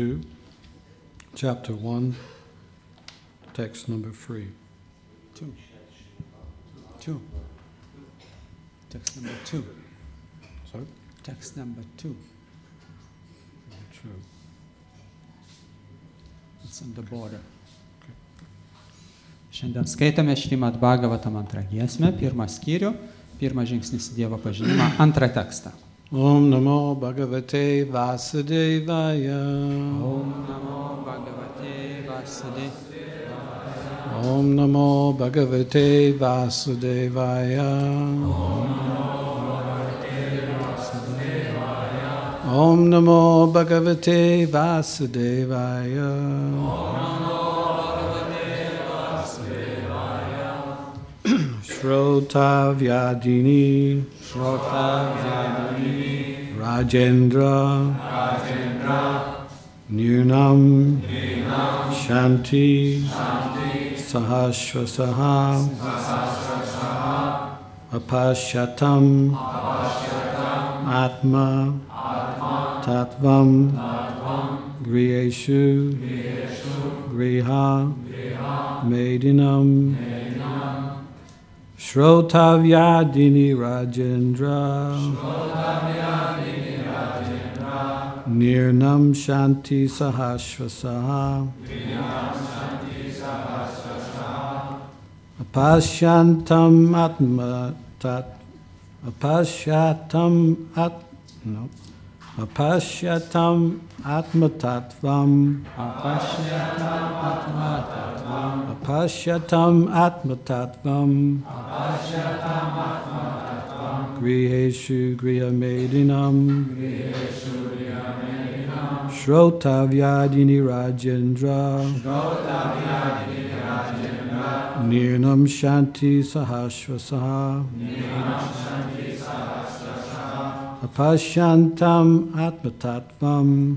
2, chapter 1, text number 3. 2. Text number 2. Sorry? Text number 2. True. It's on the border. Šiandien skaitome Šrimad Bhagavatam antrą giesmę, pirmą skyrių, pirmas žingsnis į Dievo pažinimą, antrą tekstą. Om Namo Bhagavate Vasudevaya. Om Namo Bhagavate Vasudevaya. Om Namo Bhagavate Vasudevaya. Om Namo Bhagavate Vasudevaya. Shrota Vyadini Rajendra Nirnam Shanti Sahasrasaha Apashyatam Atma Tattvam Griheshu Griha Medinam Shrotavyadini Rajendra Nirnam Shanti Sahasrasaha Apashyantam Atma Tat Apashyatam Atma Tattvam Apashyatam Atma Tattvam Griheshu Griha Medinam Shrotavyadini Rajendra Nirnam Shanti Sahasrasaha Apashyantam Atma Tattvam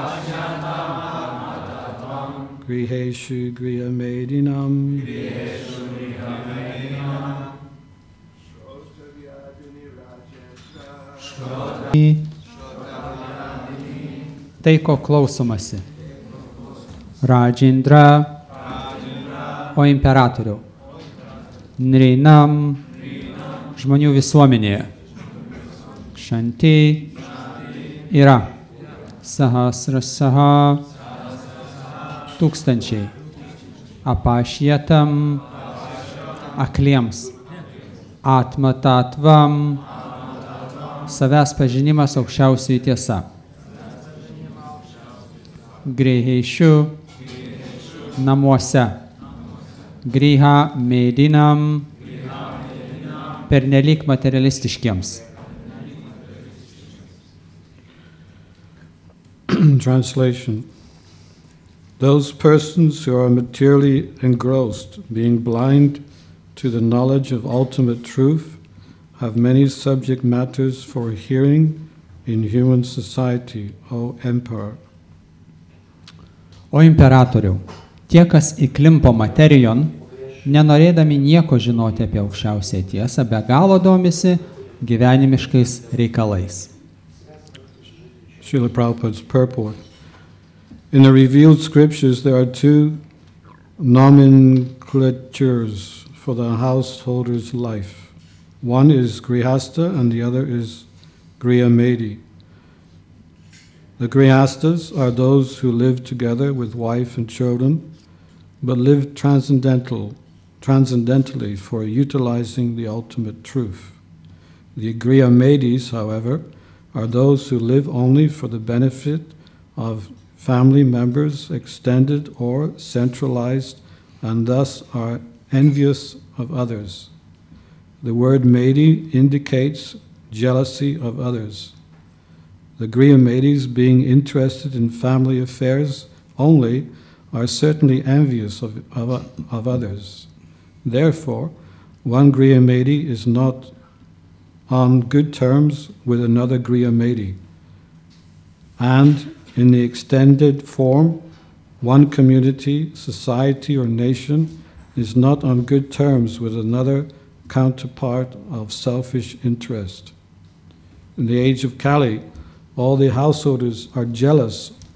Griheshu Griha Medinam Tai, ko klausomasi. Rajendra, o imperatoriau. Nrinam, žmonių visuomenėje. Shanti yra. Sahasrasaha, tūkstančiai. Apashyatam, akliems. Atma tattvam, savęs pažinimas aukščiausiai tiesa. Griheshu, namuose. Griha medinam, pernelyg materialistiškiems. Translation. Those persons who are materially engrossed, being blind to the knowledge of ultimate truth, have many subject matters for hearing in human society, O Emperor. O imperatoriau, tie, kas įklimpo materijon, nenorėdami nieko žinoti apie aukščiausią tiesą, be galo domisi gyvenimiškais reikalais. Srila Prabhupada's purport. In the revealed scriptures, there are two nomenclatures for the householder's life. One is Grihastha and the other is Grihamaiti. The Grihasthas are those who live together with wife and children, but live transcendentally for utilizing the ultimate truth. The Grihamatis, however, are those who live only for the benefit of family members, extended or centralized, and thus are envious of others. The word Maiti indicates jealousy of others. The Grihamatis, being interested in family affairs only, are certainly envious of others. Therefore, one Grihamaiti is not on good terms with another Grihamaiti. And in the extended form, one community, society, or nation is not on good terms with another counterpart of selfish interest. In the age of Kali, all the householders are jealous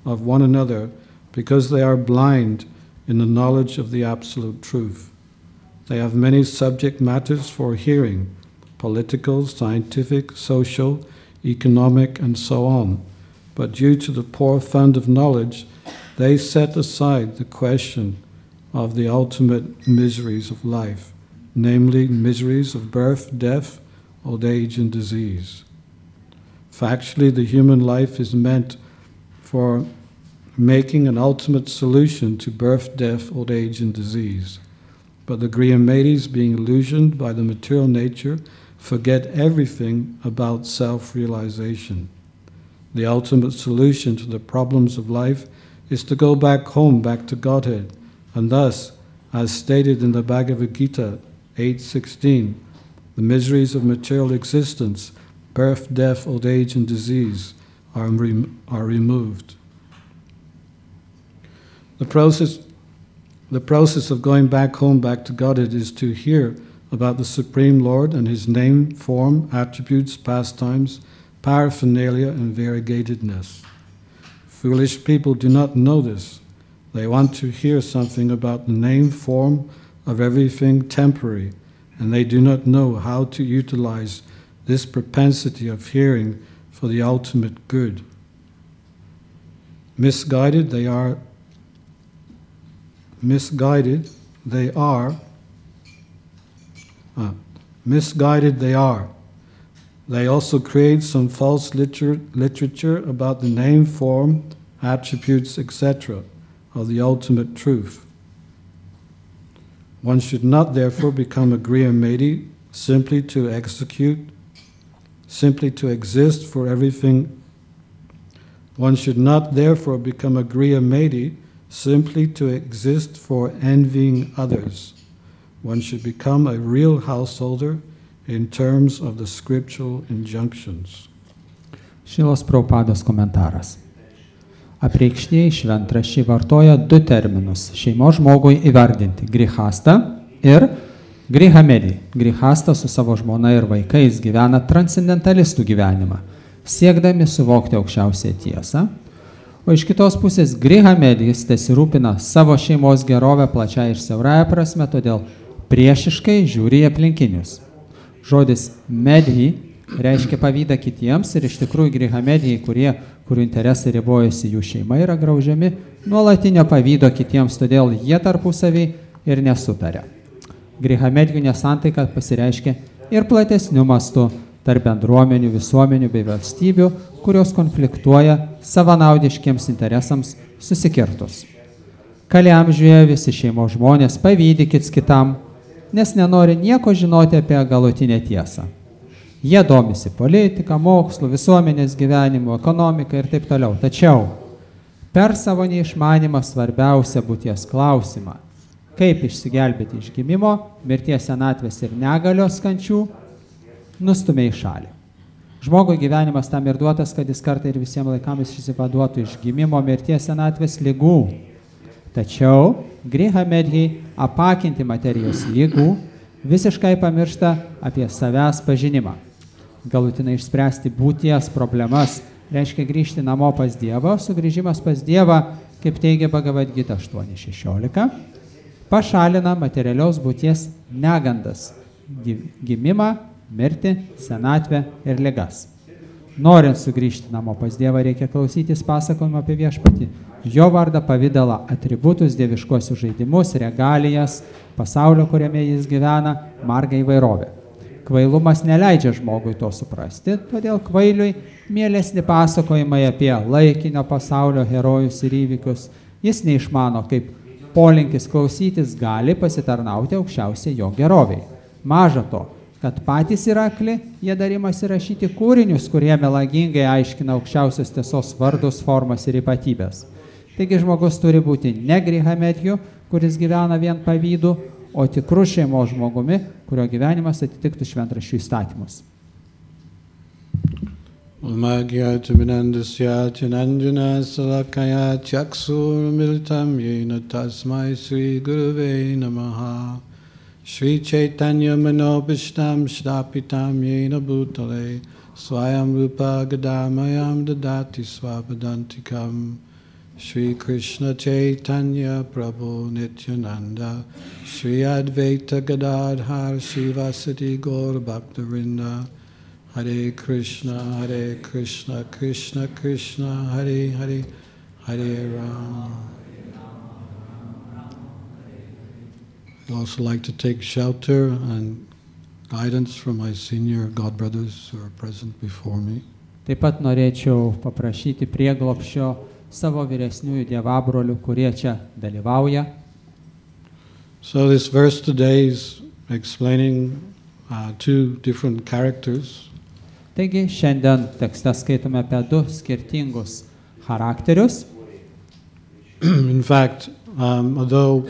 of one another because they are blind in the knowledge of the absolute truth. They have many subject matters for hearing, political, scientific, social, economic, and so on. But due to the poor fund of knowledge, they set aside the question of the ultimate miseries of life, namely miseries of birth, death, old age, and disease. Factually, the human life is meant for making an ultimate solution to birth, death, old age, and disease. But the Grihamenes, being illusioned by the material nature, forget everything about self-realization. The ultimate solution to the problems of life is to go back home, back to Godhead, and thus, as stated in the Bhagavad Gita 8:16, the miseries of material existence, birth, death, old age, and disease are removed. The process of going back home, back to Godhead, is to hear about the Supreme Lord and His name, form, attributes, pastimes, paraphernalia, and variegatedness. Foolish people do not know this. They want to hear something about the name, form of everything temporary, and they do not know how to utilize this propensity of hearing for the ultimate good. Misguided they are. Misguided they are. They also create some false literature about the name, form, attributes, etc. of the ultimate truth. One should not therefore become a Grihamedi simply to exist for everything. One should not therefore become a Grihamedi simply to exist for envying others. One should become a real householder in terms of the scriptural injunctions. Šilos Prabhupados komentaras. Apreikštieji šventraščiai vartoja du terminus šeimos žmogui įvardinti – grihasta ir grihamedi. Grihasta su savo žmona ir vaikais gyvena transcendentalistų gyvenimą, siekdami suvokti aukščiausią tiesą, o iš kitos pusės grihamedis tesirūpina savo šeimos gerovę plačiai ir siaurąja prasme, todėl priešiškai žiūri į aplinkinius. Žodis medhi reiškia pavydą kitiems ir iš tikrųjų grihamedijai, kurių interesai ribojasi jų šeima, yra graužiami nuolatinio pavydo kitiems, todėl jie tarpusavį ir nesutaria. Grihamedijų nesantaika pasireiškia ir platesniu mastu tarp bendruomenių, visuomenių bei valstybių, kurios konfliktuoja savanaudiškiems interesams susikirtus. Kali amžiuje visi šeimos žmonės pavydi kits kitam, nes nenori nieko žinoti apie galutinę tiesą. Jie domisi politika, mokslu, visuomenės gyvenimu, ekonomika ir taip toliau. Tačiau per savo neišmanimą svarbiausią būties klausimą, kaip išsigelbėti iš gimimo, mirties, senatvės ir negalios kančių, nustumia į šalį. Žmogui gyvenimas tam ir duotas, kad jis kartą ir visiems laikams išsivaduotų iš gimimo, mirties, senatvės, ligų. Tačiau grihamedžiai apakinti materijos lygų visiškai pamiršta apie savęs pažinimą. Galutinai išspręsti būties problemas reiškia grįžti namo pas Dievą, sugrįžimas pas Dievą, kaip teigia Bhagavad Gita 8.16, pašalina materialios būties negandas – gimimą, mirtį, senatvę ir ligas. Norint sugrįžti namo pas Dievą, reikia klausytis pasakojimą apie viešpatį, jo vardą, pavidalą, atributus, dieviškuosius žaidimus, regalijas, pasaulio, kuriame jis gyvena, margą įvairovę. Kvailumas neleidžia žmogui to suprasti, todėl kvailiui mielesni pasakojimai apie laikinio pasaulio herojus ir įvykius. Jis neišmano, kaip polinkis klausytis gali pasitarnauti aukščiausiai jo geroviai. Maža to, kad patys yra akli, jie dar imasi rašyti kūrinius, kurie melagingai aiškina aukščiausios tiesos vardus, formas ir ypatybės. Taigi žmogus turi būti ne grihamedžiu, kuris gyvena vien pavydu, o tikrų šeimos žmogumi, kurio gyvenimas atitiktų šventraščių įstatymus. Magyat vinandasya chanandjana salakaya chaksur militam yena tasmai Sri Gurave Namaha Sri Chaitanya Manobishtam Shdapitam yena bhutale Swayam Rupa Gadamayam Dadati Swapadantikam Shri Krishna Chaitanya Prabhu Nityananda, Shri Advaita Gadadhar Shivasati Gaur Bhaktavinda, Hare Krishna, Krishna Krishna, Hare Hare, Hare Rama. I'd also like to take shelter and guidance from my senior godbrothers who are present before me. Taip pat norėčiau paprašyti prieglobsčio savo vyresniųjų dievabrolių, kurie čia dalyvauja. So this verse today is explaining two different characters. Taigi šiandien tekste skaitome apie du skirtingus charakterius. In fact, although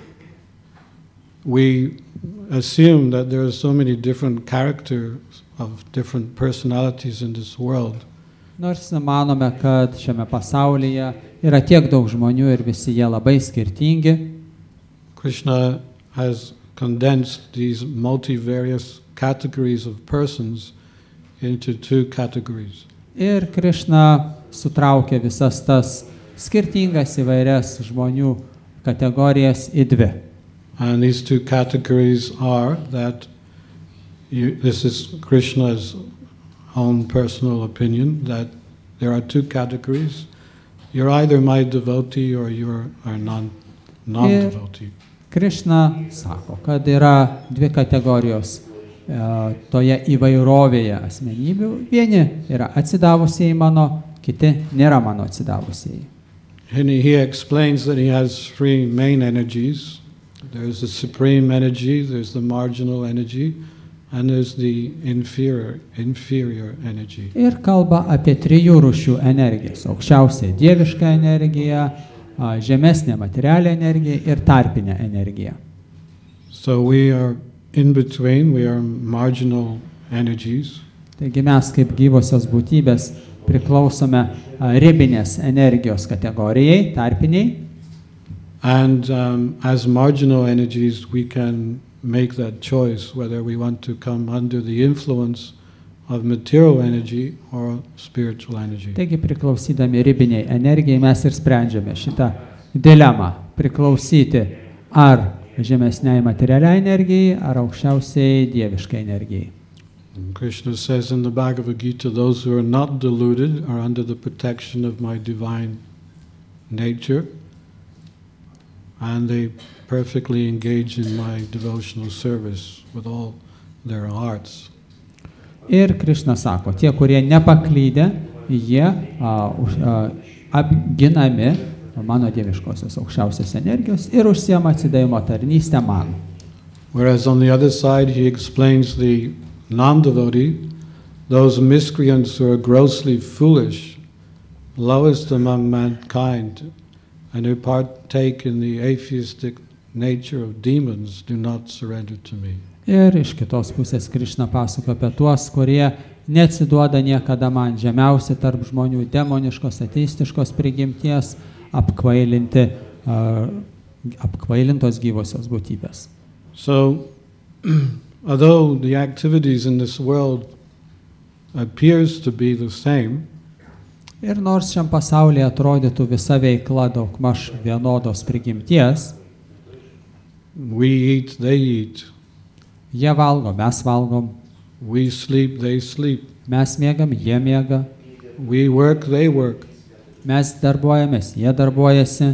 we assume that there are so many different characters of different personalities in this world, Nors manome, kad šiame pasaulyje yra tiek daug žmonių ir visi jie labai skirtingi, Krishna has condensed these multivarious categories of persons into two categories. ir Krišna sutraukė visas tas skirtingas įvairias žmonių kategorijas į dvi. And these two categories are that this is Krishna's own personal opinion, that there are two categories. You're either my devotee or you are non-devotee. Krišna sako, kad yra dvi kategorijos toje įvairovėje asmenybių. Vieni yra atsidavusieji mano, kiti nėra mano atsidavusieji. And he explains that he has three main energies. There's the supreme energy, there's the marginal energy, and there's the inferior energy. Ir kalba apie trijų rūšių energijas. Aukščiausia dieviška energija, žemesnė materialinė energija ir tarpinė energija. So we are in between, we are marginal energies. Taigi mes kaip gyvosios būtybės priklausome ribinės energijos kategorijai, tarpiniai. And as marginal energies, we can make that choice whether we want to come under the influence of material energy or spiritual energy. Taigi priklausydami ribiniai energijai mes ir sprendžiame šitą dilemą priklausyti ar žemesniai materialiai energijai, ar aukščiausiai dieviškai energijai. And Krishna says in the Bhagavad Gita, those who are not deluded are under the protection of my divine nature, and they perfectly engage in my devotional service with all their hearts. Ir Krišna sako, tie, kurie nepaklydę, jie apginami mano dieviškosios aukščiausios energijos ir užsiema atsidavimo tarnystę man. Whereas on the other side he explains the non-devotee, those miscreants who are grossly foolish, lowest among mankind, and who partake in the atheistic nature of demons, do not surrender to me. Ir iš kitos pusės Krišna pasako apie tuos, kurie neatsiduoda niekada man, žemiausi tarp žmonių, demoniškos, ateistiškos prigimties, apkvailintos gyvosios būtybės. So, although the activities in this world appears to be the same, Ir nors šiam pasaulyje atrodytų visa veikla daugmaž vienodos prigimties, we eat, they eat. jie valgo, mes valgom, We sleep, they sleep. mes miegam, jie miega, We work, they work. mes darbuojamės, jie darbuojasi,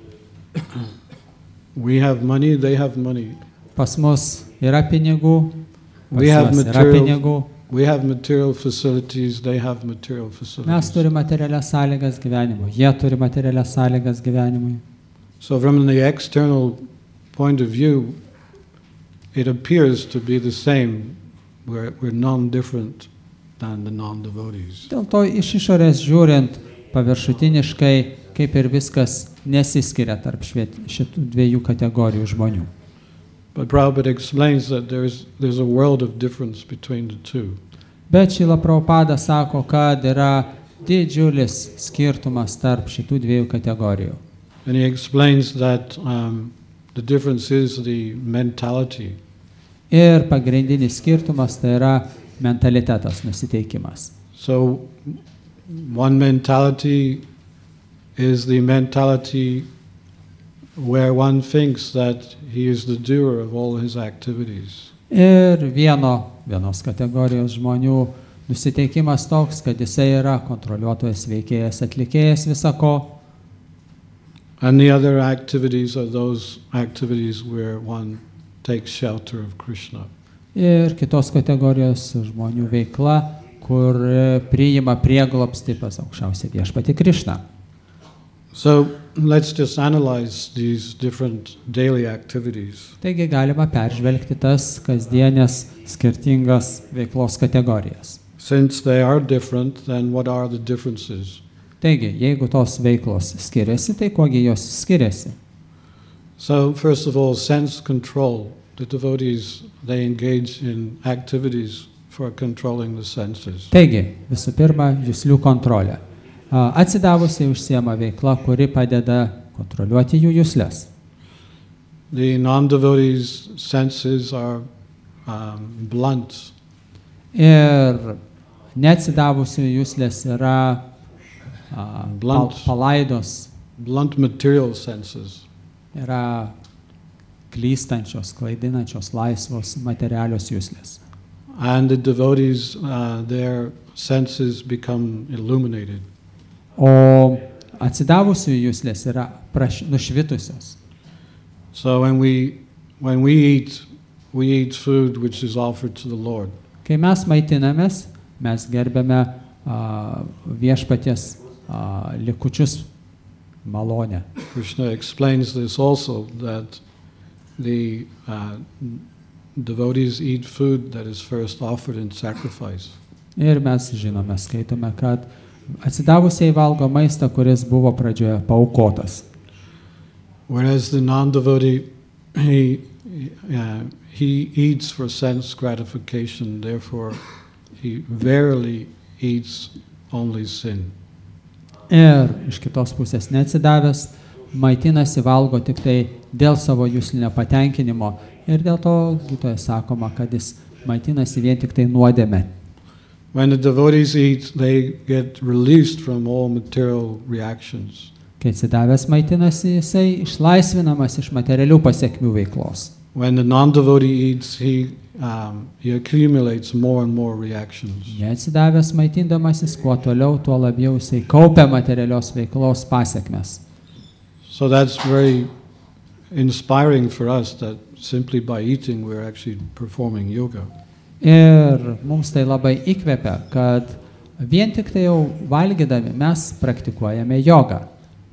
We have money, they have money. pas mus yra pinigų, pas We have juos yra pinigų, We have material facilities, they have material mes facilities. turime materialias sąlygas gyvenimui, jie turi materialias sąlygas gyvenimui. So from the external point of view, it appears to be the same. We're non-different than the non-devotees. Dėl to iš išorės žiūrint, paviršutiniškai, kaip ir viskas nesiskiria tarp šitų dviejų kategorijų žmonių. But Prabhupada explains that there's a world of difference between the two. Bet Šrila Prabhupada sako, kad yra didžiulis skirtumas tarp šitų dviejų kategorijų. And he explains that the difference is the mentality. Ir pagrindinis skirtumas tai yra mentalitetas, nusiteikimas. So one mentality is the mentality where one thinks that he is the doer of all his activities. Ir vienos kategorijos žmonių nusiteikimas toks, kad jisai yra kontroliuotojas, veikėjas, atlikėjas visako. And the other activities are those activities where one takes shelter of Krishna. Ir kitos kategorijos žmonių veikla, kur priima prieglobstį pas aukščiausią viešpatį Krišną. So let's just analyze these different daily activities. Taigi galima peržvelgti tas kasdienės skirtingas veiklos kategorijas. Since they are different, then what are the differences? Taigi, jeigu tos veiklos skiriasi, tai kuogi jos skiriasi? So first of all, sense control. The devotees, they engage in activities for controlling the senses. Taigi, visų pirma, juslių kontrolė. Atsidavusiai užsiema veikla, kuri padeda kontroliuoti jų juslės. The non-devotees' senses are blunt. Ir neatsidavusių juslės yra palaidos, Blunt material senses. yra klystančios, klaidinančios, laisvos materialios juslės. And the devotees, their senses become illuminated. O atsidavusių juslės yra nušvitusios. So when we eat food which is offered to the Lord. Kai mes maitinamės, mes gerbėme viešpaties likučius malonę. Krishna explains this also, that the devotees eat food that is first offered in sacrifice. Ir mes žinome, skaitome, kad atsidavusiai valgo maistą, kuris buvo pradžioje paaukotas. Whereas the non-devotee, he eats for sense gratification, therefore he verily eats only sin. Ir iš kitos pusės neatsidavęs, maitinasi, valgo tik tai dėl savo juslinio patenkinimo. Ir dėl to Gitoje sakoma, kad jis maitinasi vien tik tai nuodėme. When the devotees eat, they get released from all material reactions. Kai atsidavęs maitinasi, jisai išlaisvinamas iš materialių pasiekmių veiklos. When the non-devotee eats, he accumulates more and more reactions. Neatsidavęs maitindamasis, kuo toliau, tuo labiau jisai kaupia materialios veiklos pasiekmes. So that's very inspiring for us, that simply by eating we're actually performing yoga. Ir mums tai labai įkvepia, kad vien tik tai jau valgydami mes praktikuojame jogą.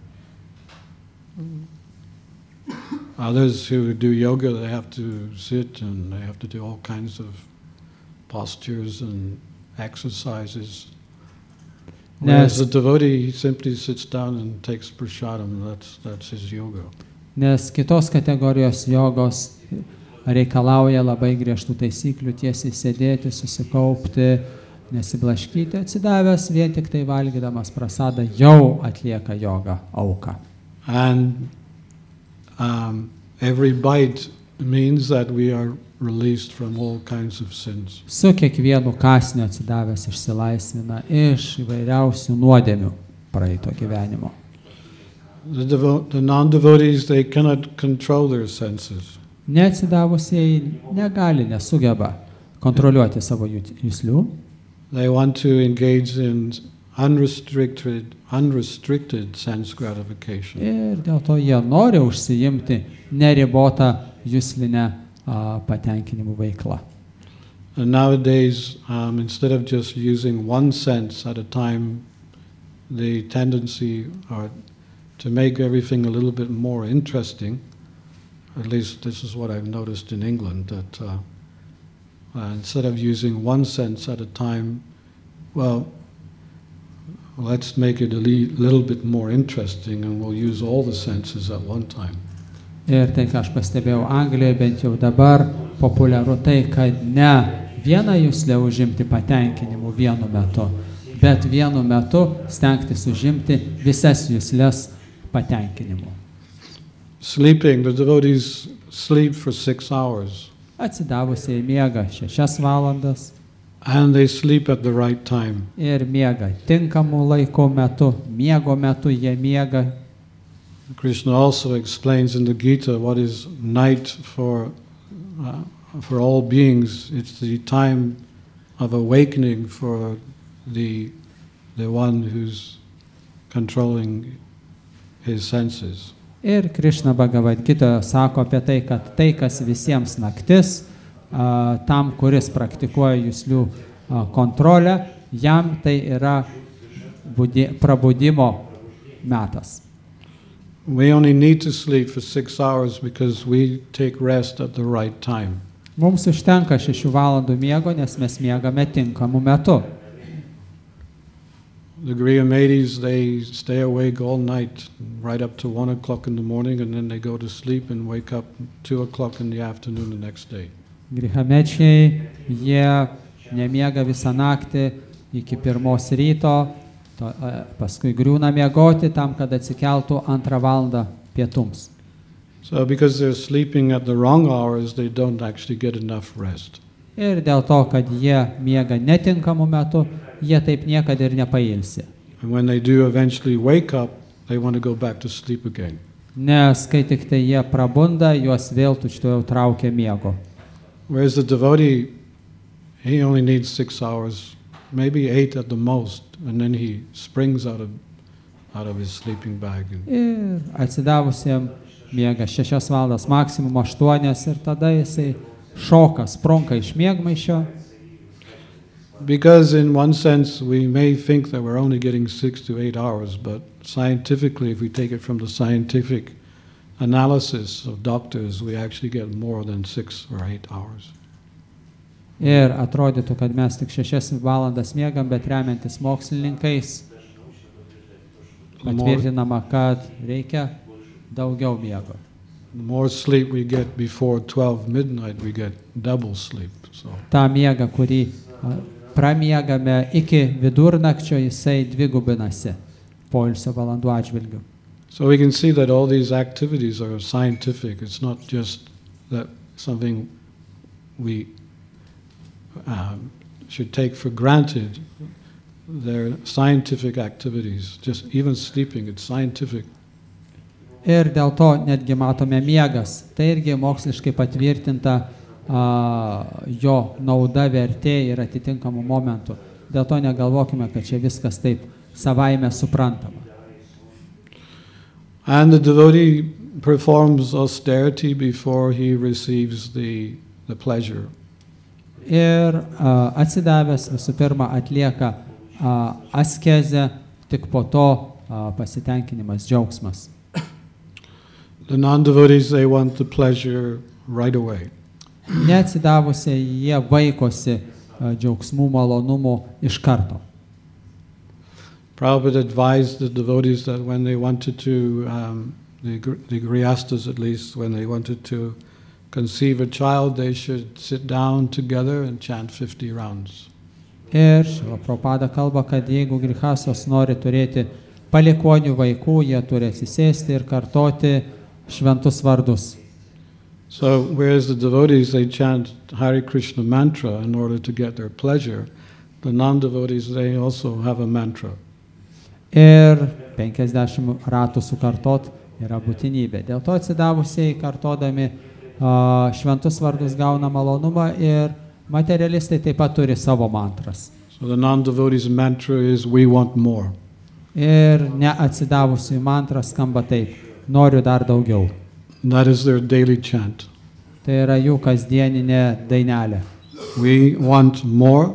Others who do yoga, they have to sit and they have to do all kinds of postures and exercises. Whereas the devotee, he simply sits down and takes prasadam. That's his yoga. Nes kitos kategorijos jogos reikalauja labai griežtų taisyklių, tiesiai sėdėti, susikaupti, nesiblaškyti, atsidavęs vien tik tai valgydamas prasadą jau atlieka jogą auką. And every bite means that we are released from all kinds of sins. Su kiekvienu kąsniu atsidavęs išsilaisvina iš įvairiausių nuodėmių praeito gyvenimo. The non-devotees, they cannot control their senses. Neatsidavusieji negali, nesugeba kontroliuoti savo juslių. They want to engage in unrestricted sense gratification. Ir dėl to jie nori užsiimti neribotą juslinę patenkinimų veiklą. And nowadays, instead of just using one sense at a time, the tendency to make everything a little bit more interesting. At least this is what I've noticed in England, that instead of using one sense at a time, well, let's make it a little bit more interesting and we'll use all the senses at one time. Ir tai, ką aš pastebėjau Anglijoje, bent jau dabar populiaru tai, kad ne vieną juslę užimti patenkinimu vienu metu, bet vienu metu stengtis užimti visas juslės patenkinimu. Sleeping, the devotees sleep for 6 hours. Atsidavusiai miega 6 valandas. and they sleep at the right time. ir miega tinkamų laiko metu, miego metu jie miega. Krishna also explains in the Gita what is night for all beings. It's the time of awakening for the one who's controlling his senses. Ir Krishna Bhagavad Gita sako apie tai, kad tai, kas visiems naktis, tam, kuris praktikuoja juslių kontrolę, jam tai yra prabudimo metas. We only need to sleep for 6 hours because we take rest at the right time. Mums užtenka 6 valandų miego, nes mes miegame tinkamu metu. The Griyamedis, they stay awake all night, right up to 1 o'clock in the morning, and then they go to sleep and wake up 2 o'clock in the afternoon the next day. Grihamečiai, jie nemiega visą naktį iki 1 ryto, paskui griūna miegoti tam, kad atsikeltų 2 valandą pietums. So because they're sleeping at the wrong hours, they don't actually get enough rest. Ir dėl to, kad jie miega netinkamu metu, jie taip niekada ir nepailsi. And when they do eventually wake up, they want to go back to sleep again. Nes kai tik tai jie prabunda, juos vėl tučtuojau traukia miego. Whereas the devotee, he only needs 6 hours, maybe 8 at the most, and then he springs out of his sleeping bag. Ir atsidavusiem miega 6 valandas, maksimum 8, ir tada jisai šoka, sprunka iš miegmaišio. Because in one sense we may think that we're only getting 6 to 8 hours, but scientifically, if we take it from the scientific analysis of doctors, we actually get more than 6 or 8 hours. Ir atrodytų, kad mes tik 6 valandas miegam, bet remiantis mokslininkais patvirtinama, kad reikia daugiau miego. The more sleep we get before 12 midnight, we get double sleep. So. Ta miega, kurį pramiegame iki vidurnakčio, jisai dvigubinasi poilsio valandų atžvilgiu. So we can see that all these activities are scientific. It's not just that something we should take for granted. They're scientific activities. Just even sleeping, it's scientific. Ir dėl to netgi matome miegas. Tai irgi moksliškai patvirtinta jo nauda, vertė ir atitinkamų momentų. Dėl to negalvokime, kad čia viskas taip savaime suprantama. And the devotee performs austerity before he receives the pleasure. Ir atsidavęs visų pirma atlieka askezę, tik po to pasitenkinimas, džiaugsmas. The non-devotees, they want the pleasure right away. Neatsidavusiai jie vaikosi džiaugsmų, malonumų iš karto. Prabhupada advised the devotees that when they wanted to, the Grihastas at least, when they wanted to conceive a child, they should sit down together and chant 50 rounds. Ir Šrila Prabhupada kalba, kad jeigu grihastos nori turėti palikuonių vaikų, jie turi atsisėsti ir kartoti šventus vardus. So, whereas the devotees, they chant Hare Krishna mantra in order to get their pleasure, the non-devotees, they also have a mantra. Ir 50 ratų sukartot yra būtinybė. Dėl to atsidavusiai kartodami šventus vardus gauna malonumą ir materialistai taip pat turi savo mantras. So the non-devotees' mantra is, we want more. Ir neatsidavusiai mantras skamba taip, noriu dar daugiau. And that is their daily chant. Tai yra jų kasdieninė dainelė. We want more,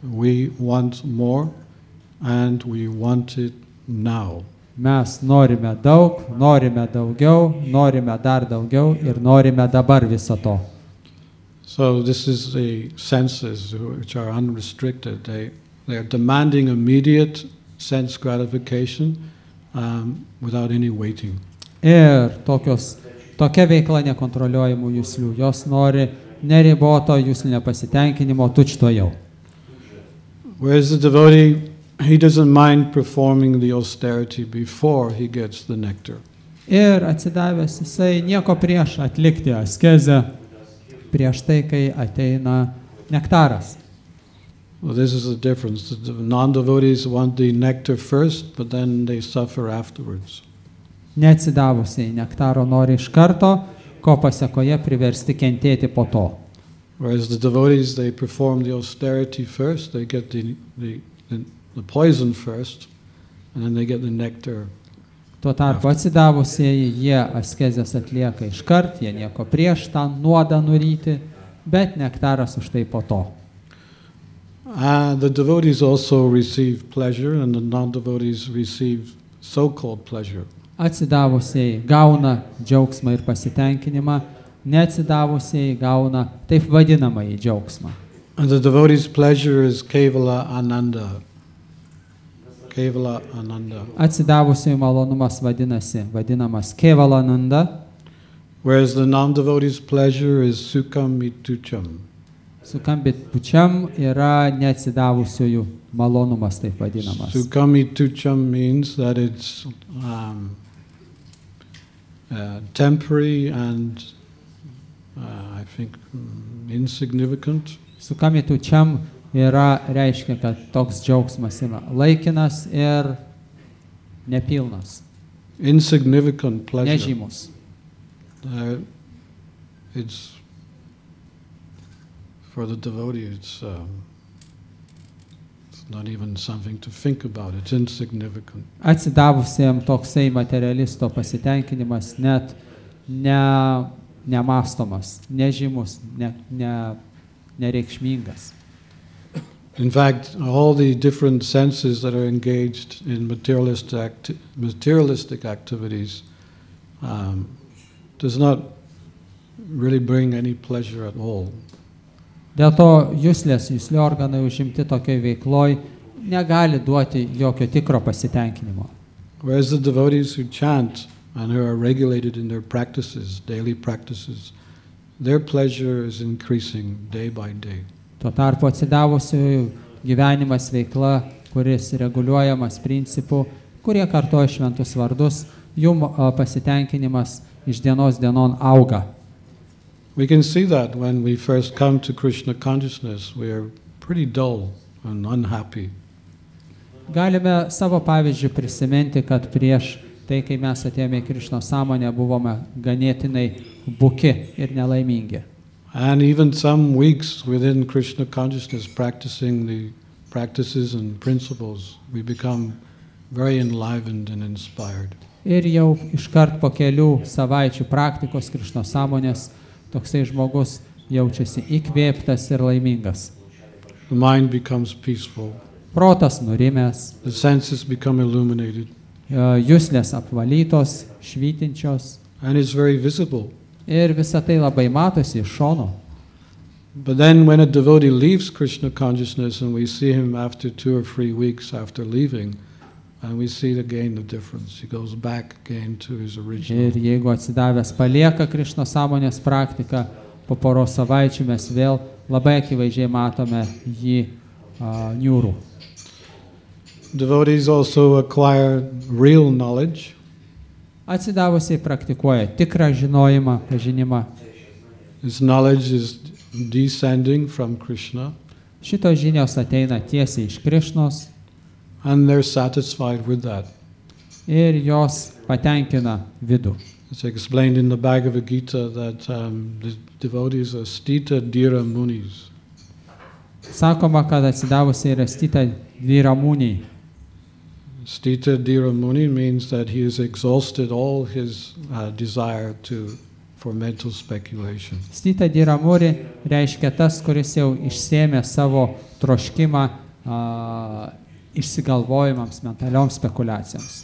and we want it now. Mes norime daug, norime daugiau, norime dar daugiau ir norime dabar viso to. So this is the senses which are unrestricted. They are demanding immediate sense gratification without any waiting. Ir tokia veikla nekontroliuojamų juslių. Jos nori neriboto juslinio pasitenkinimo tučtuojau. Whereas the devotee, he doesn't mind performing the austerity before he gets the nectar. Ir atsidavęs jisai nieko prieš atlikti askezę prieš tai, kai ateina nektaras. Well, this is the difference. The non-devotees want the nectar first, but then they suffer afterwards. Neatsidavusiai nektaro nori iš karto, ko pasekoje priversti kentėti po to. Whereas the devotees, they perform the austerity first, they get the poison first, and then they get the nectar. Tuo tarpu atsidavusieji, jie askezės atlieka iškart, jie nieko prieš tą nuodą nuryti, bet nektaras už tai po to. The devotees also receive pleasure, and the non-devotees receive so-called pleasure. Atsidavusieji gauna džiaugsmą ir pasitenkinimą, neatsidavusieji gauna taip vadinamąjį džiaugsmą. And the devotees' pleasure is Kevala Ananda. Kevala Ananda. Atsidavusiųjų malonumas vadinamas Kevala Ananda, Whereas the non-devotees' pleasure is Sukham Mitucham. Sukambit pučiam yra neatsidavusiųjų malonumas taip vadinamas. Sukham Mitucham means that it's temporary and I think insignificant. Sukambitučiam yra reiškia, kad toks džiaugsmas yra laikinas ir nepilnas, Insignificant pleasure. nežymus. It's for the devotee. It's not even something to think about. It's insignificant. Atsidavusiems toksai materialisto pasitenkinimas net nemastomas, nežymus, nereikšmingas. In fact, all the different senses that are engaged in materialistic activities does not really bring any pleasure at all. Dėl to jusli organai užimti tokioj veikloj negali duoti jokio tikro pasitenkinimo. Whereas the devotees who chant and who are regulated in their practices, daily practices, their pleasure is increasing day by day. Tuo tarpu atsidavusiųjų gyvenimas veikla, kuris reguliuojamas principų, kurie kartoja šventus vardus, jų pasitenkinimas iš dienos dienon auga. We can see that when we first come to Krishna consciousness, we are pretty dull and unhappy. Galime savo pavyzdžių prisiminti, kad prieš tai, kai mes atėjome į Krišnos sąmonę, buvome ganėtinai buki ir nelaimingi. And even some weeks within Krishna consciousness, practicing the practices and principles, we become very enlivened and inspired. Ir jau iškart po kelių savaičių praktikos Krišnos sąmonės toksai žmogus jaučiasi įkvėptas ir laimingas. The mind becomes peaceful. Protas nurimęs, The senses become illuminated. Juslės apvalytos, švytinčios And it's very visible. ir visa tai labai matosi iš šono. But then when a devotee leaves Krishna consciousness and we see him after 2 or 3 weeks after leaving, and we see again the difference. He goes back again to his original. Ir jeigu atsidavęs palieka Krišnos sąmonės praktiką, po poros savaičių mes vėl labai akivaizdžiai matome jį niūrų. Devotees also acquire real knowledge. Atsidavusiai praktikuoja tikrą žinojimą, pažinimą. His knowledge is descending from Krishna, Šitos žinios ateina tiesiai iš Krišnos and they're satisfied with that. ir jos patenkina vidų. It's explained in the Bhagavad Gita that the devotees are stita dhira munis. Sakoma, kad atsidavusiai yra stita dviramūniai. Stita dhira muni means that he has exhausted all his desire for mental speculation. Stita dviramūri reiškia tas, kuris jau išsėmė savo troškimą išsigalvojimams, mentalioms spekulacijoms.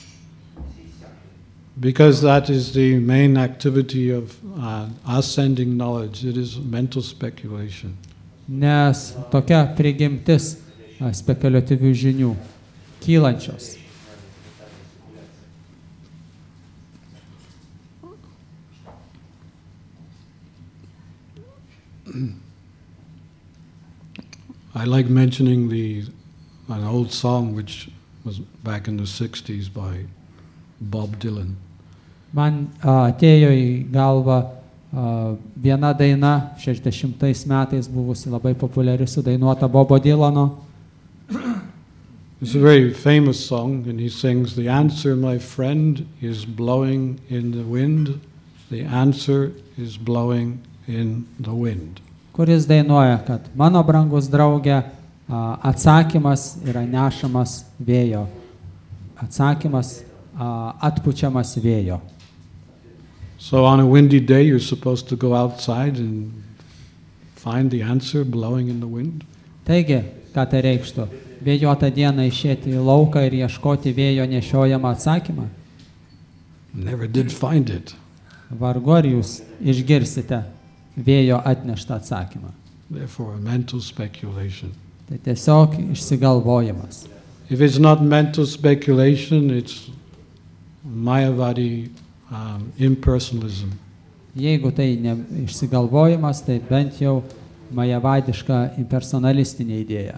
Because that is the main activity of ascending knowledge, it is mental speculation. Nes tokia prigimtis spekuliatyvių žinių kylančios. I like mentioning an old song which was back in the 60s by Bob Dylan. Man atėjo į galvą Viena daina 60 metais buvusi labai populiari sudainuota Bobo Dylano. It's a very famous song, and he sings, "The answer, my friend, is blowing in the wind. The answer is blowing in the wind." Kuris dainuoja, kad mano brangus draugė, atsakymas yra nešamas vėjo. Atsakymas atpučiamas vėjo. So on a windy day, you're supposed to go outside and find the answer blowing in the wind. Taigi, ką tai reikštų? Vėjuotą dieną išėti į lauką ir ieškoti vėjo nešiojamą atsakymą? Never did find it. Vargu ar jūs išgirsite vėjo atneštą atsakymą. Therefore, mental speculation. Tai tiesiog išsigalvojimas. If it's not mental speculation, it's Mayavadi impersonalism. Jeigu tai ne išsigalvojimas, tai bent jau majavadiška impersonalistinė idėja.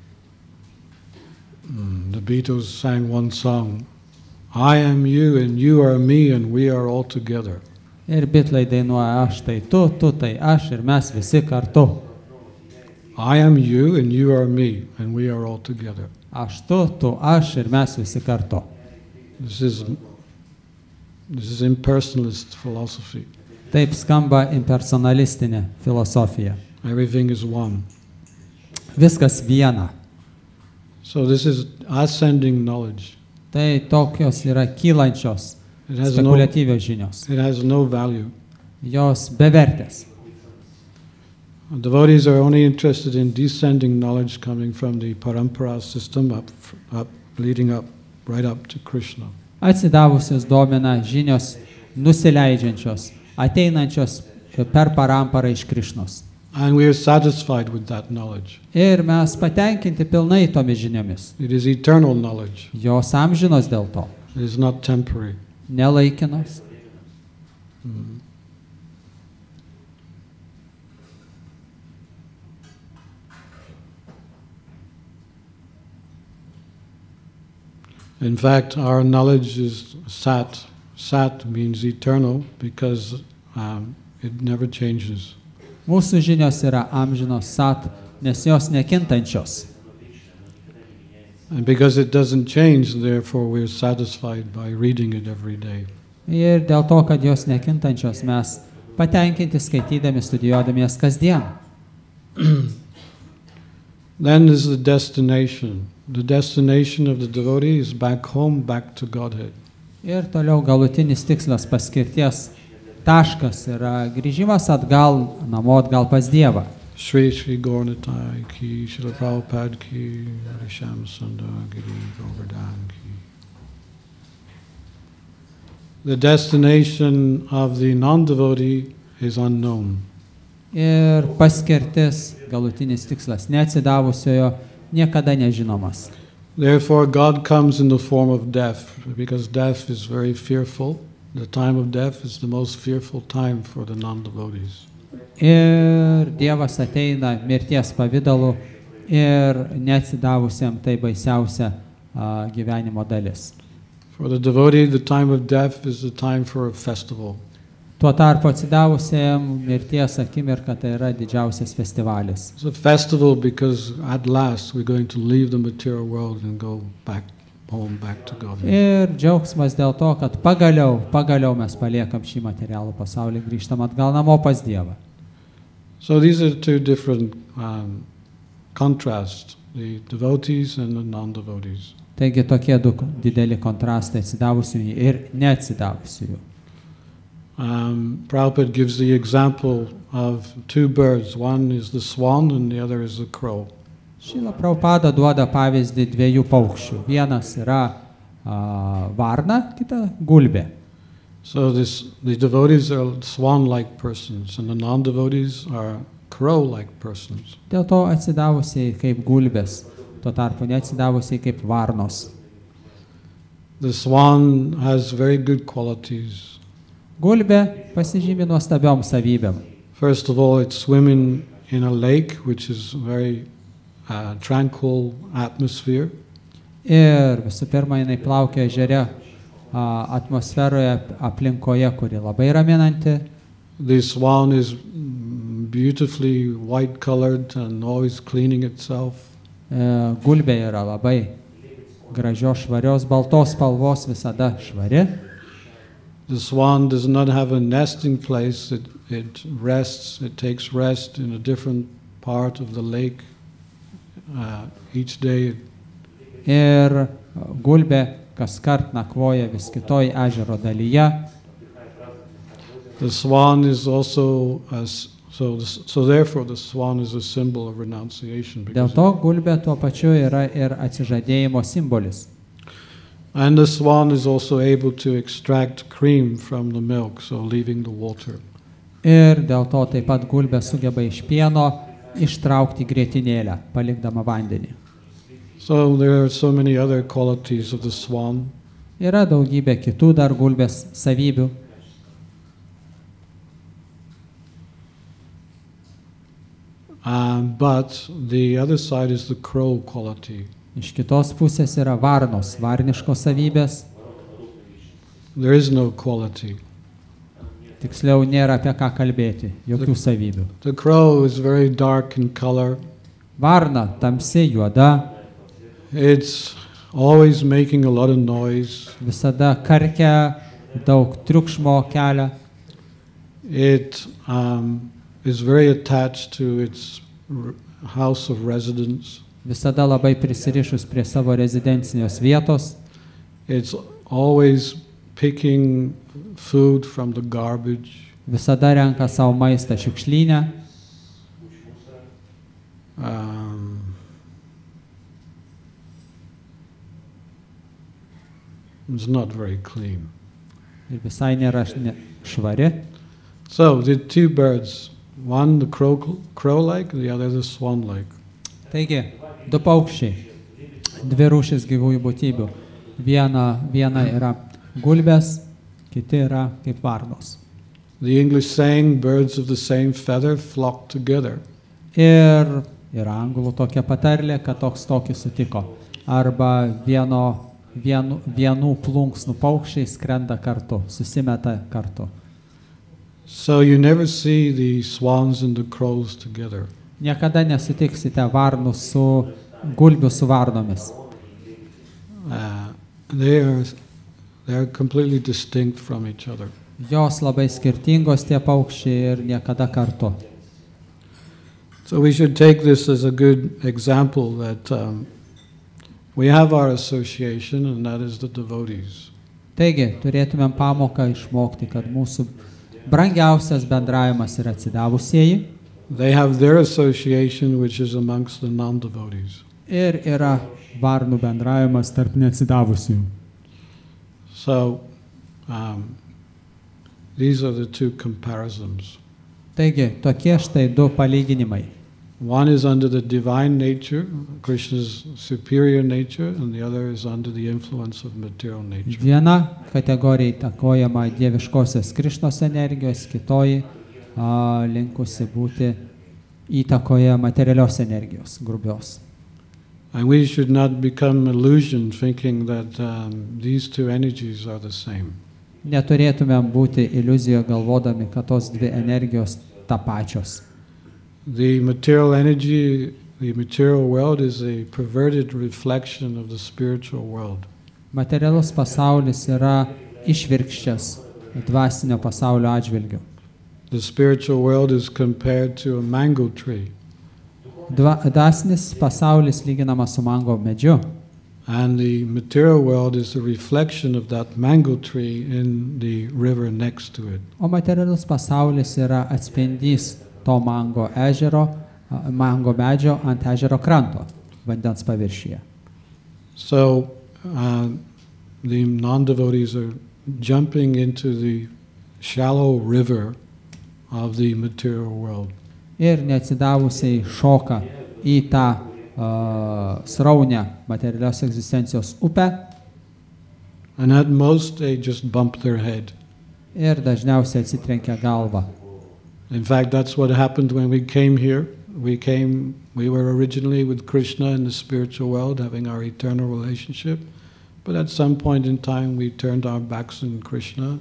The Beatles sang one song, "I am you and you are me and we are all together." Ir Bitlai dainuoja, aš tai tu tai aš ir mes visi kartu. I am you and you are me and we are all together. Aš tu aš ir mes visi kartu. This is impersonalist philosophy. Taip skamba impersonalistinė filosofija. Everything is one. Viskas viena. So this is ascending knowledge. Tai tokios yra kylančios, It has spekuliatyvios žinios. no value. Jos bevertės. Devotees are only interested in descending knowledge coming from the parampara system up leading up right up to Krishna. Atsidavusios domina žinios nusileidžiančios, ateinančios per paramparą iš Krišnos. And we are satisfied with that knowledge. Ir mes patenkinti pilnai tomis žiniomis. It is eternal knowledge. Jos amžinos dėl to. It is not temporary. Nelaikinos. In fact, our knowledge is sat. Sat means eternal because it never changes. Mūsų žinios yra amžinos sat, nes jos nekintančios. And because it doesn't change, therefore we're satisfied by reading it every day. Ir dėl to, kad jos nekintančios, mes patenkinti skaitydami, studijuodami jas kasdien. Then is the destination. The destination of the devotee is back home, back to Godhead. Ir toliau galutinis tikslas, paskirties taškas yra grįžimas atgal, namo atgal pas Dievą. Shri Shri Gaurnitai ki, Srila Prabhupada ki, Hari Shyam Sundar Giri Govardhan ki. The destination of the non-devotee is unknown. Ir paskirtis, galutinis tikslas neatsidavusiojo, niekada nežinomas. Therefore God comes in the form of death, because death is very fearful. The time of death is the most fearful time for the non-devotees. Ir Dievas ateina mirties pavidalu ir neatsidavusiam tai baisiausia gyvenimo dalis. For the devotee, the time of death is the time for a festival. Tuo tarpu atsidavusiam mirties akimirka tai yra didžiausias festivalis. It's a festival because at last we're going to leave the material world and go back home, back to God. Ir džiaugsmas dėl to, kad pagaliau mes paliekam šį materialų pasaulį, grįžtam atgal namo pas Dievą. So these are two different contrasts, the devotees and the non-devotees. Taigi tokie du dideli kontrastai, atsidavusiųjų ir neatsidavusiųjų. Prabhupada gives the example of two birds. One is the swan and the other is the crow. Šrila Prabhupada duoda pavyzdį dviejų paukščių. Vienas yra varna, kita gulbė. So the devotees are swan-like persons and the non-devotees are crow-like persons. Dėl to atsidavusiai kaip gulbės, tuo tarpu neatsidavusiai kaip varnos. The swan has very good qualities. Gulbė pasižymi nuostabiom savybėm. First of all, it's swimming in a lake, which is very tranquil atmosphere. Ir visų pirma, jinai plaukia ežere atmosferoje, aplinkoje, kuri labai raminanti. The swan is beautifully white colored and always cleaning itself. Gulbė yra labai gražios, švarios, baltos spalvos, visada švari. The swan does not have a nesting place. It rests. It takes rest in a different part of the lake each day. Ir gulbė kaskart nakvoja vis kitoj ežero dalyje. The swan is also so therefore the swan is a symbol of renunciation. Dėl to gulbė tuo pačiu yra ir atsižadėjimo simbolis. And the swan is also able to extract cream from the milk, so leaving the water. Ir dėl to taip pat gulbė sugeba iš pieno ištraukti grietinėlę, palikdama vandenį. So there are so many other qualities of the swan. Yra daugybė kitų dar gulbės savybių. But the other side is the crow quality. Iš kitos pusės yra varnos, varniškos savybės. There is no quality. Tiksliau nėra apie ką kalbėti, jokių savybių. The crow is very dark in color. Varna tamsi, juoda, It's always making a lot of noise. visada karkia, daug triukšmo kelia. It is very attached to its house of residence. Visada labai prisirišus prie savo rezidencinės vietos. It's always picking food from the garbage. Visada renka savo maistą šiukšlyne. It's not very clean. Ir visai nėra švari. So the two birds, one the crow-like, the other the swan-like. Taigi, du paukščiai, dvi rūšis gyvųjų būtybių. Viena yra gulbės, kiti yra kaip varnos. The English saying, birds of the same feather flock together. Ir yra anglų tokia patarlė, kad toks tokį sutiko. Arba vienų plunksnų paukščiai skrenda kartu, susimeta kartu. So you never see the swans and the crows together. Niekada nesutiksite varnų su gulbių su varnomis. They are completely distinct from each other. Jos labai skirtingos tie paukščiai ir niekada kartu. So we should take this as a good example that we have our association, and that is the devotees. Taigi, turėtumėm pamoką išmokti, kad mūsų brangiausias bendravimas yra atsidavusieji. They have their association, which is amongst the non-devotees. Ir yra varnų bendravimas tarp neatsidavusiųjų. So these are the two comparisons. Taigi, tokie štai du palyginimai. One is under the divine nature, Krishna's superior nature, and the other is under the influence of material nature. Viena kategorija įtakojama dieviškosios Krišnos energijos, kitoji linkusi būti įtakoje materialios energijos, grubios. And we should not become illusioned thinking that these two energies are the same. Neturėtumėm būti iliuzijoje galvodami, kad tos dvi energijos tapačios. The material energy, the material world is a perverted reflection of the spiritual world. Materialus pasaulis yra išvirkščias dvasinio pasaulio atžvilgiu. The spiritual world is compared to a mango tree. Dvasinis pasaulis lyginamas su mango medžiu. And the material world is a reflection of that mango tree in the river next to it. O materialus pasaulis yra atspindys to mango medžio ant ežero kranto, vandens paviršiuje. So the non-devotees are jumping into the shallow river of the material world. Ir neatsidavusiai šoka į tą sraunę materialios egzistencijos upę. And at most they just bump their head. Ir dažniausiai atsitrenkia galvą. In fact, that's what happened when we came here. We were originally with Krishna in the spiritual world, having our eternal relationship. But at some point in time, we turned our backs on Krishna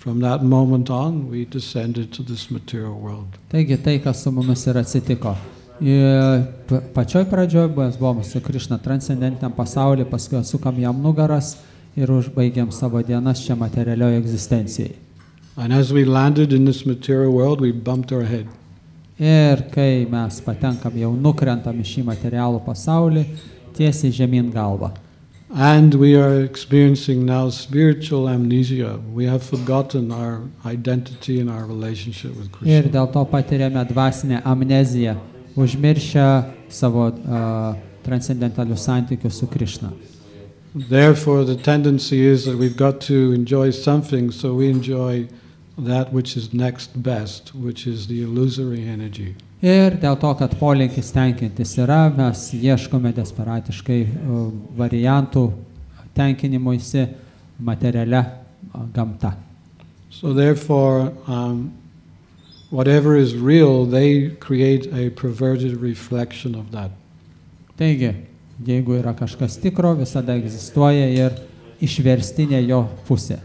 from that moment on, we descended to this material world. Taigi tai, kas su mumis ir atsitiko. Pačioj pradžioj mes buvom su Krišna transcendentiniam pasaulyje, paskui atsukam jam nugaras ir užbaigiam savo dienas čia materialioje egzistencijai. And as we landed in this material world, we bumped our head. Ir kai mes patenkam jau nukrentam į šį materialų pasaulį, tiesiai žemyn galva. And we are experiencing now spiritual amnesia. We have forgotten our identity and our relationship with Krishna. Ir dėl to patiriame dvasinę amneziją, užmiršę savo transcendentalius santykius su Krišna. Therefore, the tendency is that we've got to enjoy something, so we enjoy that which is next best, which is the illusory energy. Ir dėl to, kad polinkis tenkintis yra, mes ieškome desperatiškai variantų tenkinimuisi materialia gamta. So therefore, whatever is real, they create a perverted reflection of that. Taigi, jeigu yra kažkas tikro, visada egzistuoja ir išverstinė jo pusė.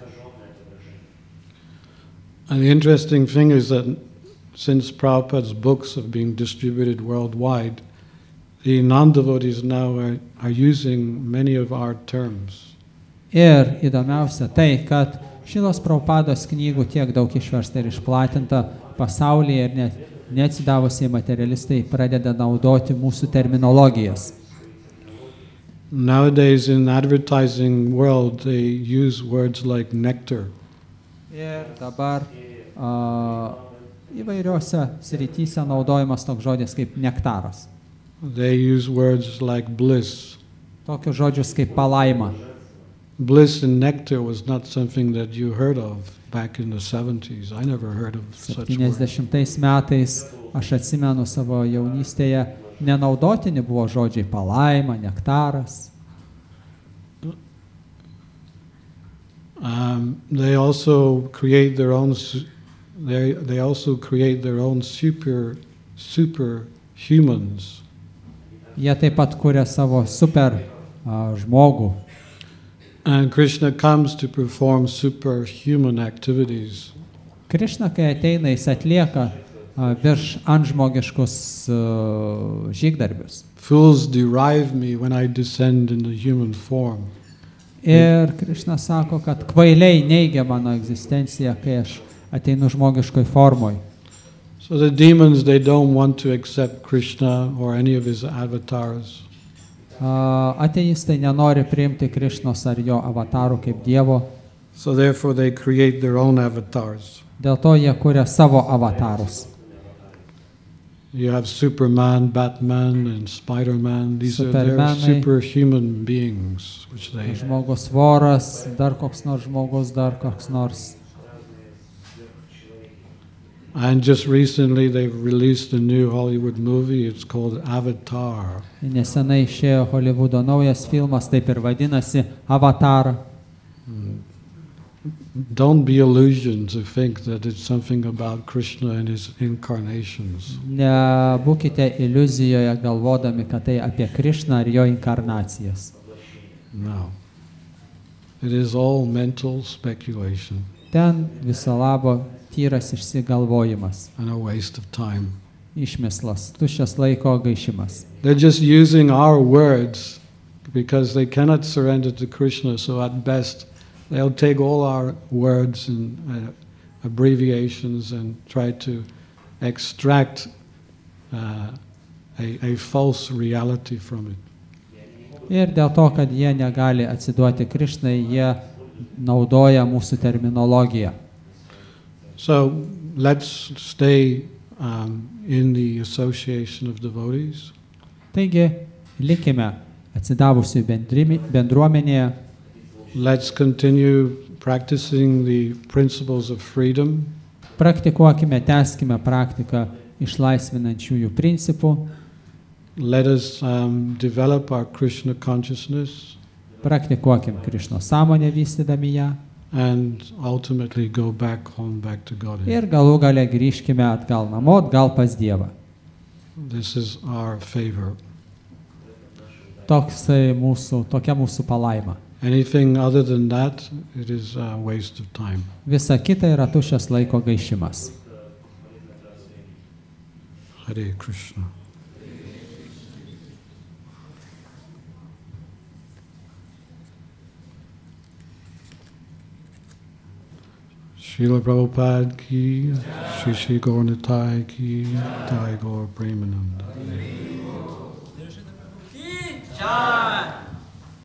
And the interesting thing is that since Prabhupada's books have been distributed worldwide, the non-devotees now are using many of our terms. Ir įdomiausia tai, kad Šilos Prabhupados knygų tiek daug išversta ir išplatinta pasaulyje ir neatsidavusiai materialistai pradeda naudoti mūsų terminologijas. Nowadays in advertising world, they use words like nectar. Ir dabar įvairiuose srityse naudojamas toks žodis kaip nektaras. They use words like bliss. Tokius žodžius kaip palaima. Bliss and nectar was not something that you heard of back in the 70s. I never heard of such words. 70 metais aš atsimenu savo jaunystėje nenaudotini buvo žodžiai palaima, nektaras. They also create their own. They also create their own super humans. Jie taip pat kuria savo super žmogų. And Krishna comes to perform superhuman activities. Krišna, kai ateina, jis atlieka virš antžmogiškus žygdarbius. Fools derive me when I descend in the human form. Ir Krišna sako, kad kvailiai neigia mano egzistenciją, kai aš ateinu žmogiškoj formoj. So the demons, they don't want to accept Krishna or any of his avatars. Ateistai nenori priimti Krišnos ar jo avatarų kaip Dievo. So therefore they create their own avatars. Dėl to jie kuria savo avatarus. You have Superman, Batman, and Spider-Man. These are their superhuman beings, which they... Žmogus voras, dar koks nors žmogus, dar koks nors. And just recently they've released a new Hollywood movie. It's called Avatar. Nesenai išėjo Hollywoodo naujas filmas, taip ir vadinasi Avatar. Don't be illusioned to think that it's something about Krishna and his incarnations. Nebūkite iliuzijoje galvodami, kad tai apie Krišną ir jo inkarnacijas. No. It is all mental speculation. Ten viso labo tyras išsigalvojimas. And a waste of time. Išmislas, tuščias laiko gaišimas. They're just using our words because they cannot surrender to Krishna, so at best they'll take all our words and abbreviations and try to extract a false reality from it. Ir dėl to, kad jie negali atsiduoti Krišnai, jie naudoja mūsų terminologiją. So let's stay in the association of devotees. Taigi, likime atsidavusių bendruomenėje. Let's continue practicing the principles of freedom. Praktikuokime, tęskime praktiką išlaisvinančiųjų principų. Let us develop our Krishna consciousness. Praktikuokim Krišnos sąmonę vystydami ją. And ultimately go back home, back to Godhead. Ir galų gale grįžkime atgal namo, atgal pas Dievą. This is our favor. Tokia mūsų palaima. Anything other than that, it is a waste of time. Visa kita yra tuščias laiko gaišimas. Hare Krishna. Srila Prabhupada ki, Shri Shri Gaur Nitai ki, Jai Gaur Premanand.